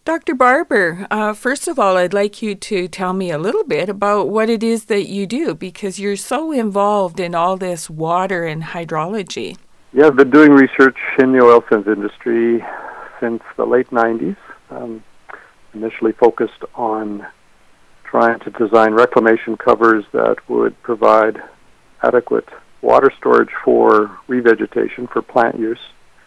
Dr. Barber, first of all, I'd like you to tell me a little bit about what it is that you do, because you're so involved in all this water and hydrology. Yeah, I've been doing research in the oil sands industry since the late 90s. Initially focused on trying to design reclamation covers that would provide adequate water storage for revegetation for plant use.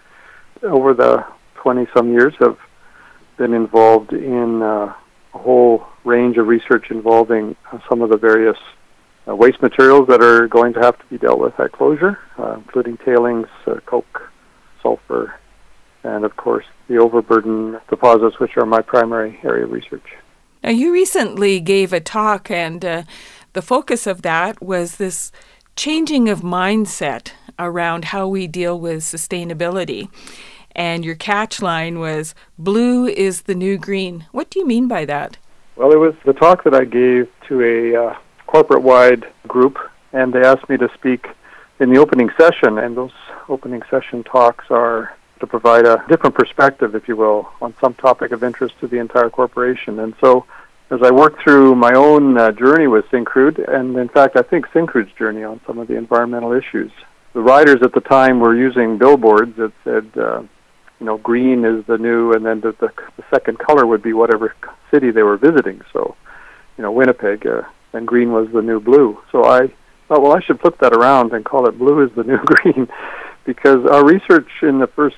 Over the 20-some years, I've been involved in a whole range of research involving some of the various waste materials that are going to have to be dealt with at closure, including tailings, coke, sulfur, and of course the overburden deposits, which are my primary area of research. Now, you recently gave a talk, and the focus of that was this changing of mindset around how we deal with sustainability. And your catch line was, blue is the new green. What do you mean by that? Well, it was the talk that I gave to a corporate-wide group, and they asked me to speak in the opening session, and those opening session talks are to provide a different perspective, if you will, on some topic of interest to the entire corporation. And so as I worked through my own journey with Syncrude, and in fact I think Syncrude's journey on some of the environmental issues, the riders at the time were using billboards that said, green is the new, and then the second color would be whatever city they were visiting. So, Winnipeg, and green was the new blue. So I thought, well, I should flip that around and call it blue is the new green, because our research in the first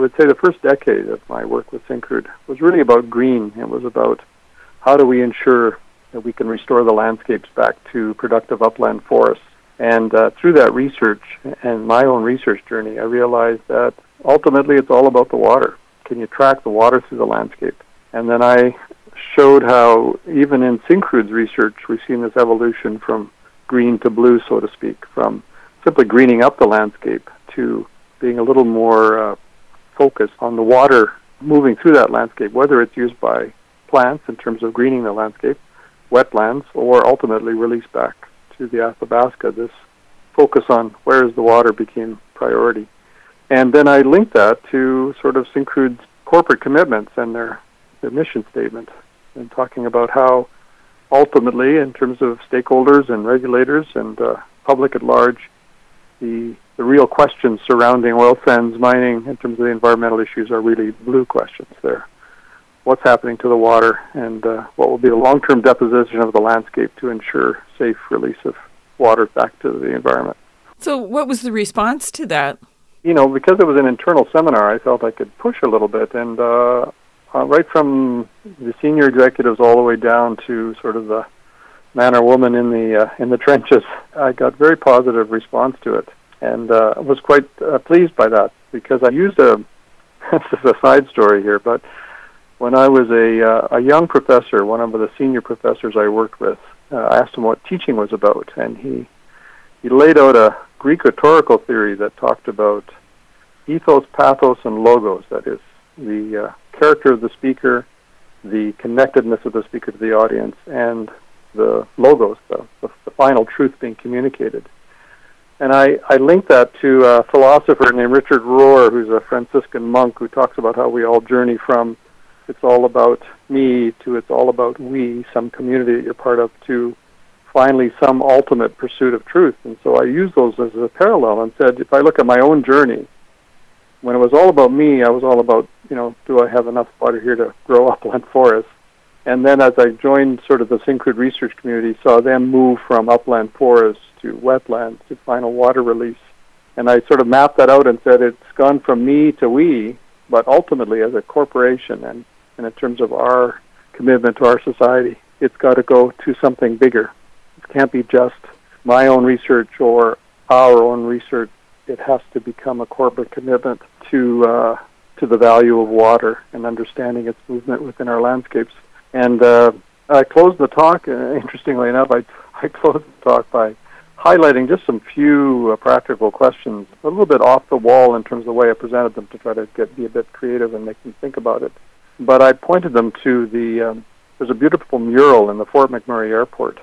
decade of my work with Syncrude was really about green. It was about how do we ensure that we can restore the landscapes back to productive upland forests. And through that research and my own research journey, I realized that ultimately it's all about the water. Can you track the water through the landscape? And then I showed how even in Syncrude's research, we've seen this evolution from green to blue, so to speak, from simply greening up the landscape to being a little more focused on the water moving through that landscape, whether it's used by plants in terms of greening the landscape, wetlands, or ultimately released back to the Athabasca. This focus on where is the water became priority. And then I linked that to sort of Syncrude's corporate commitments and their mission statement, and talking about how ultimately, in terms of stakeholders and regulators and public at large, the real questions surrounding oil sands mining in terms of the environmental issues are really blue questions there. What's happening to the water, and what will be the long-term deposition of the landscape to ensure safe release of water back to the environment. So what was the response to that? Because it was an internal seminar, I felt I could push a little bit, and right from the senior executives all the way down to sort of the man or woman in the trenches, I got very positive response to it, and was quite pleased by that, because I used this is a side story here, but when I was a young professor, one of the senior professors I worked with, I asked him what teaching was about, and he laid out a Greek rhetorical theory that talked about ethos, pathos, and logos, that is, the character of the speaker, the connectedness of the speaker to the audience, and the logos, the final truth being communicated. And I linked that to a philosopher named Richard Rohr, who's a Franciscan monk, who talks about how we all journey from it's all about me to it's all about we, some community that you're part of, to finally some ultimate pursuit of truth. And so I used those as a parallel and said, if I look at my own journey, when it was all about me, I was all about, do I have enough water here to grow upland forests? And then as I joined sort of the Syncrude research community, saw them move from upland forests to wetlands to final water release. And I sort of mapped that out and said it's gone from me to we, but ultimately as a corporation and in terms of our commitment to our society, it's got to go to something bigger. It can't be just my own research or our own research. It has to become a corporate commitment to the value of water and understanding its movement within our landscapes. And I closed the talk, interestingly enough, I closed the talk by highlighting just some few practical questions, a little bit off the wall in terms of the way I presented them to try to be a bit creative and make them think about it. But I pointed them to there's a beautiful mural in the Fort McMurray Airport.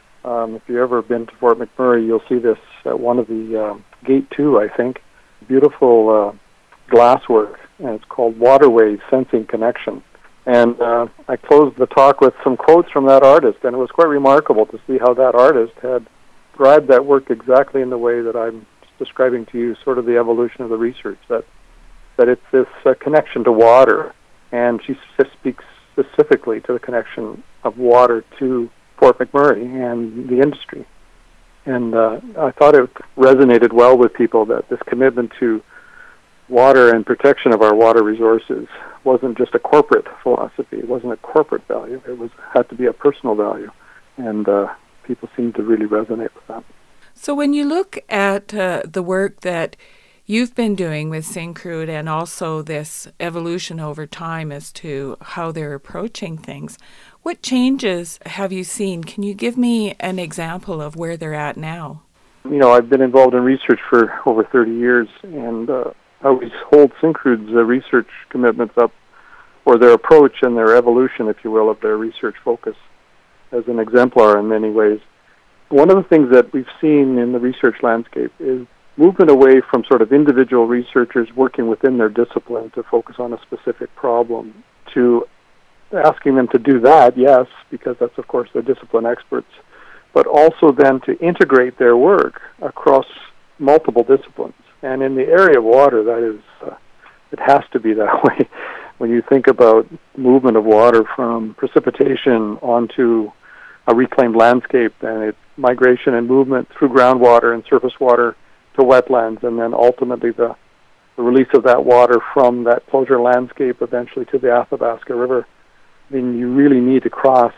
If you've ever been to Fort McMurray, you'll see this at one of the Gate 2, I think. Beautiful glasswork, and it's called Waterways Sensing Connection. And I closed the talk with some quotes from that artist, and it was quite remarkable to see how that artist had described that work exactly in the way that I'm describing to you, sort of the evolution of the research, that it's this connection to water, and she speaks specifically to the connection of water to Fort McMurray and the industry. And I thought it resonated well with people that this commitment to water and protection of our water resources wasn't just a corporate philosophy. It wasn't a corporate value. It had to be a personal value. And people seem to really resonate with that. So when you look at the work that you've been doing with Syncrude and also this evolution over time as to how they're approaching things, what changes have you seen? Can you give me an example of where they're at now? I've been involved in research for over 30 years, and I always hold Syncrude's research commitments up, or their approach and their evolution, if you will, of their research focus as an exemplar in many ways. One of the things that we've seen in the research landscape is movement away from sort of individual researchers working within their discipline to focus on a specific problem, to asking them to do that, yes, because that's, of course, they're discipline experts, but also then to integrate their work across multiple disciplines. And in the area of water, that is, it has to be that way. When you think about movement of water from precipitation onto a reclaimed landscape, and its migration and movement through groundwater and surface water to wetlands, and then ultimately the release of that water from that closure landscape eventually to the Athabasca River, I mean, you really need to cross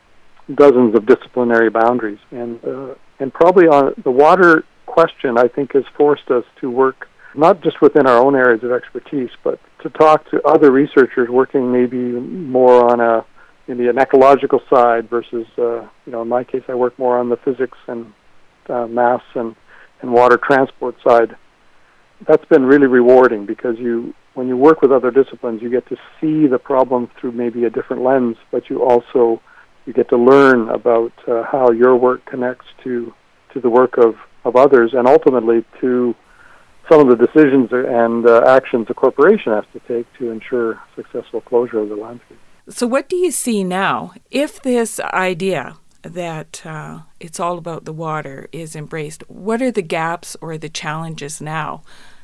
dozens of disciplinary boundaries. And probably on the water question, I think, has forced us to work not just within our own areas of expertise, but to talk to other researchers working maybe more on maybe an ecological side versus, in my case, I work more on the physics and mass and water transport side. That's been really rewarding because when you work with other disciplines, you get to see the problem through maybe a different lens, but you get to learn about how your work connects to the work of others, and ultimately to some of the decisions and actions a corporation has to take to ensure successful closure of the landscape. So what do you see now? If this idea that it's all about the water is embraced, what are the gaps or the challenges now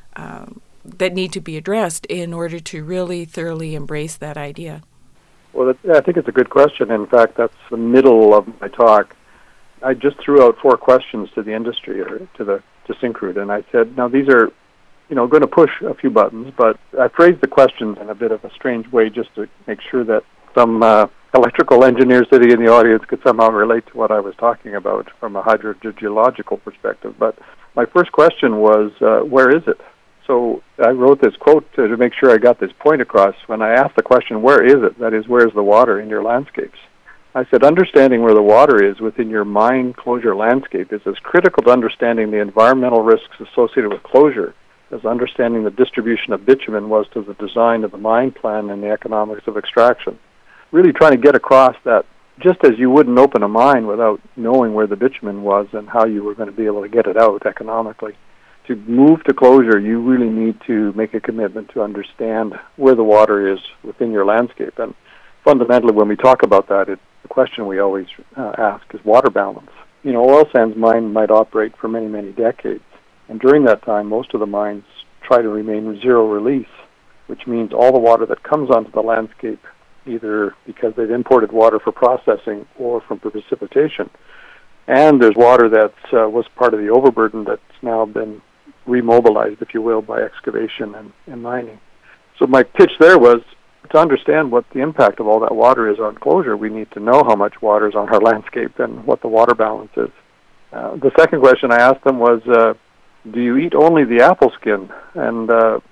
that need to be addressed in order to really thoroughly embrace that idea? Well, I think it's a good question. In fact, that's the middle of my talk. I just threw out 4 questions to the industry, or to Syncrude, and I said, now these are, going to push a few buttons, but I phrased the questions in a bit of a strange way just to make sure that some electrical engineer sitting in the audience could somehow relate to what I was talking about from a hydrogeological perspective. But my first question was, where is it? So I wrote this quote to make sure I got this point across. When I asked the question, where is it? That is, where's the water in your landscapes? I said, understanding where the water is within your mine closure landscape is as critical to understanding the environmental risks associated with closure as understanding the distribution of bitumen was to the design of the mine plan and the economics of extraction. Really trying to get across that just as you wouldn't open a mine without knowing where the bitumen was and how you were going to be able to get it out economically. To move to closure, you really need to make a commitment to understand where the water is within your landscape. And fundamentally, when we talk about that, the question we always ask is water balance. Oil sands mine might operate for many, many decades. And during that time, most of the mines try to remain zero release, which means all the water that comes onto the landscape, either because they've imported water for processing or from precipitation, and there's water that was part of the overburden that's now been remobilized, if you will, by excavation and mining. So my pitch there was, to understand what the impact of all that water is on closure, we need to know how much water is on our landscape and what the water balance is. The second question I asked them was, do you eat only the apple skin? And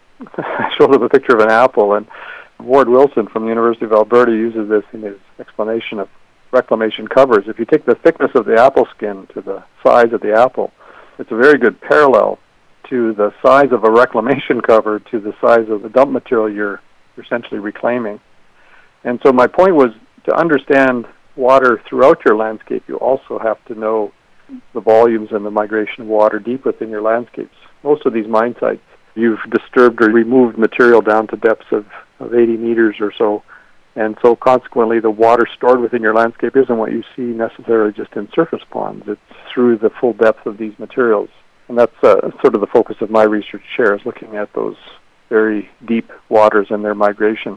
I showed them a picture of an apple, and Ward Wilson from the University of Alberta uses this in his explanation of reclamation covers. If you take the thickness of the apple skin to the size of the apple, it's a very good parallel to the size of a reclamation cover to the size of the dump material you're essentially reclaiming. And so my point was, to understand water throughout your landscape, you also have to know the volumes and the migration of water deep within your landscapes. Most of these mine sites, you've disturbed or removed material down to depths of 80 meters or so, And so consequently, the water stored within your landscape isn't what you see necessarily just in surface ponds. It's through the full depth of these materials. And that's sort of the focus of my research share, is looking at those very deep waters and their migration.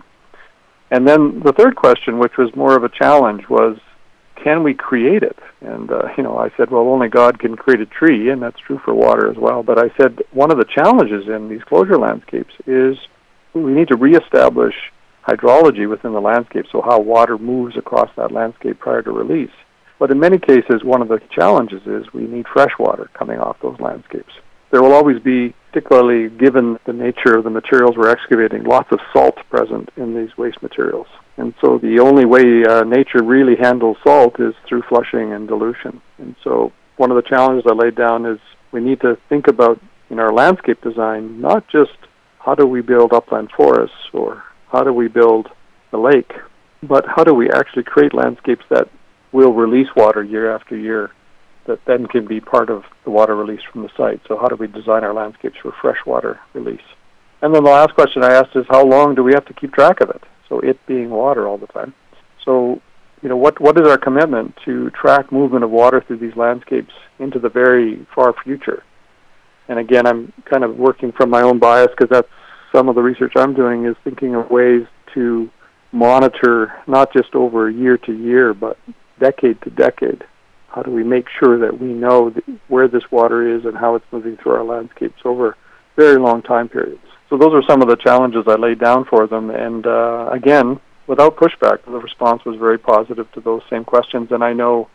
And then the third question, which was more of a challenge, was, can we create it? And, I said, well, only God can create a tree, and that's true for water as well. But I said one of the challenges in these closure landscapes is we need to reestablish hydrology within the landscape, so how water moves across that landscape prior to release. But in many cases, one of the challenges is we need fresh water coming off those landscapes. There will always be, particularly given the nature of the materials we're excavating, lots of salt present in these waste materials. And so the only way nature really handles salt is through flushing and dilution. And so one of the challenges I laid down is we need to think about, in our landscape design, not just how do we build upland forests or how do we build a lake, but how do we actually create landscapes that will release water year after year that then can be part of the water release from the site. So how do we design our landscapes for freshwater release? And then the last question I asked is, how long do we have to keep track of it? So it being water all the time. So, what is our commitment to track movement of water through these landscapes into the very far future? And again, I'm kind of working from my own bias, because that's some of the research I'm doing, is thinking of ways to monitor not just over year to year, but decade to decade. How do we make sure that we know where this water is and how it's moving through our landscapes over very long time periods? So those are some of the challenges I laid down for them. And again, without pushback, the response was very positive to those same questions. And I know,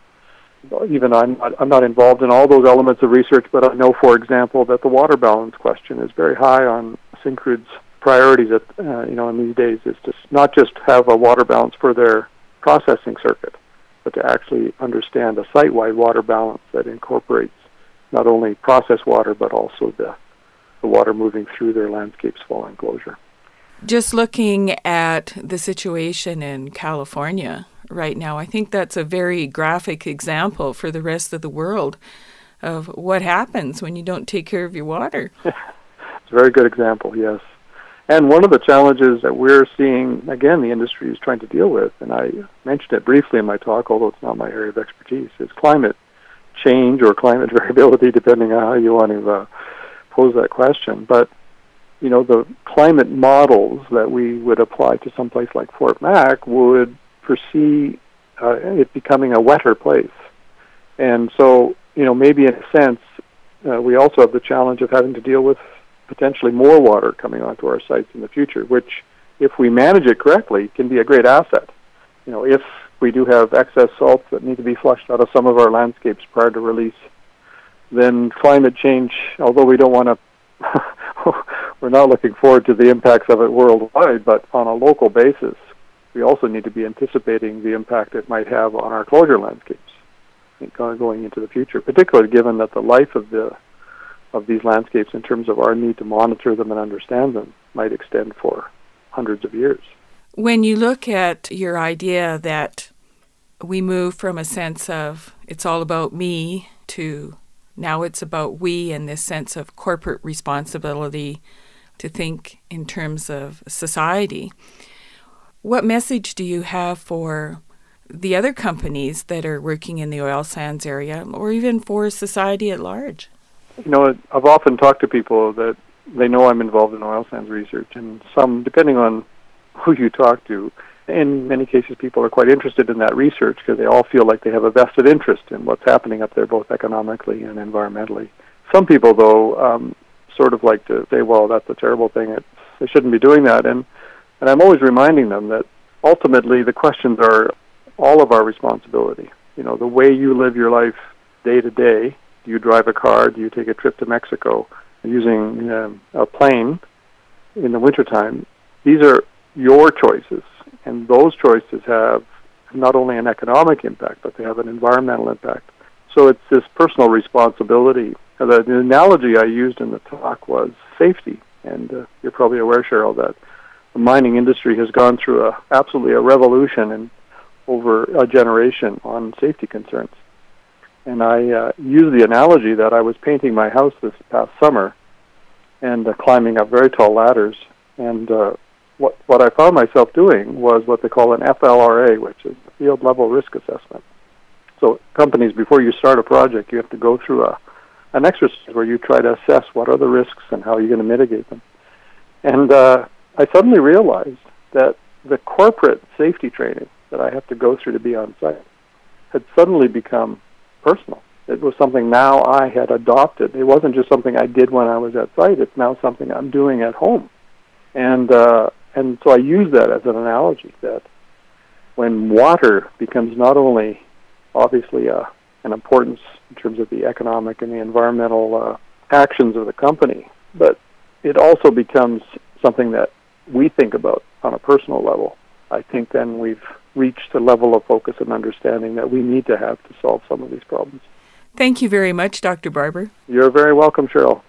even I'm not involved in all those elements of research, but I know, for example, that the water balance question is very high on Syncrude's priorities in these days, is to not just have a water balance for their processing circuit, but to actually understand a site-wide water balance that incorporates not only processed water, but also the water moving through their landscapes following closure. Just looking at the situation in California right now, I think that's a very graphic example for the rest of the world of what happens when you don't take care of your water. It's a very good example, yes. And one of the challenges that we're seeing, again, the industry is trying to deal with, and I mentioned it briefly in my talk, although it's not my area of expertise, is climate change or climate variability, depending on how you want to pose that question. But, the climate models that we would apply to some place like Fort Mac would foresee it becoming a wetter place. And so, maybe in a sense, we also have the challenge of having to deal with potentially more water coming onto our sites in the future, which, if we manage it correctly, can be a great asset. If we do have excess salts that need to be flushed out of some of our landscapes prior to release, then climate change, although we don't want to, we're not looking forward to the impacts of it worldwide, but on a local basis, we also need to be anticipating the impact it might have on our closure landscapes going into the future, particularly given that the life of these landscapes, in terms of our need to monitor them and understand them, might extend for hundreds of years. When you look at your idea that we move from a sense of it's all about me to now it's about we, and this sense of corporate responsibility to think in terms of society, what message do you have for the other companies that are working in the oil sands area, or even for society at large? I've often talked to people that they know I'm involved in oil sands research, and some, depending on who you talk to, in many cases people are quite interested in that research because they all feel like they have a vested interest in what's happening up there, both economically and environmentally. Some people, though, sort of like to say, well, that's a terrible thing. They shouldn't be doing that. And I'm always reminding them that ultimately the questions are all of our responsibility. The way you live your life day to day. Do you drive a car? Do you take a trip to Mexico using a plane in the wintertime? These are your choices, and those choices have not only an economic impact, but they have an environmental impact. So it's this personal responsibility. The analogy I used in the talk was safety, and you're probably aware, Cheryl, that the mining industry has gone through absolutely a revolution in over a generation on safety concerns. And I used the analogy that I was painting my house this past summer and climbing up very tall ladders. And what I found myself doing was what they call an FLRA, which is Field Level Risk Assessment. So companies, before you start a project, you have to go through an exercise where you try to assess what are the risks and how you're going to mitigate them. And I suddenly realized that the corporate safety training that I have to go through to be on site had suddenly become personal. It was something now I had adopted. It wasn't just something I did when I was at site. It's now something I'm doing at home. And so I use that as an analogy that when water becomes not only obviously an importance in terms of the economic and the environmental actions of the company, but it also becomes something that we think about on a personal level. I think then we've reached a level of focus and understanding that we need to have to solve some of these problems. Thank you very much, Dr. Barber. You're very welcome, Cheryl.